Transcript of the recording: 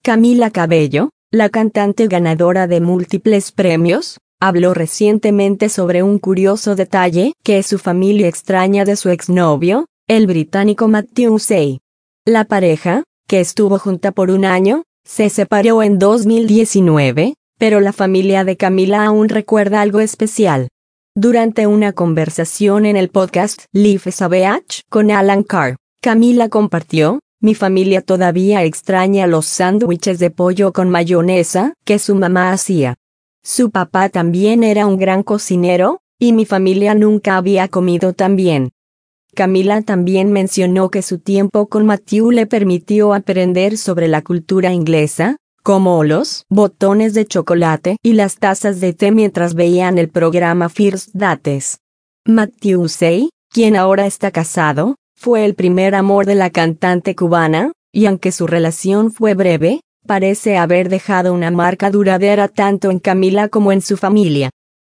Camila Cabello, la cantante ganadora de múltiples premios, habló recientemente sobre un curioso detalle que su familia extraña de su exnovio, el británico Matthew Hussey. La pareja, que estuvo junta por un año, se separó en 2019, pero la familia de Camila aún recuerda algo especial. Durante una conversación en el podcast Life is a Beach con Alan Carr, Camila compartió: "Mi familia todavía extraña los sándwiches de pollo con mayonesa que su mamá hacía. Su papá también era un gran cocinero, y mi familia nunca había comido tan bien". Camila también mencionó que su tiempo con Matthew le permitió aprender sobre la cultura inglesa, como los botones de chocolate y las tazas de té mientras veían el programa First Dates. Matthew Hussey, quien ahora está casado, fue el primer amor de la cantante cubana, y aunque su relación fue breve, parece haber dejado una marca duradera tanto en Camila como en su familia.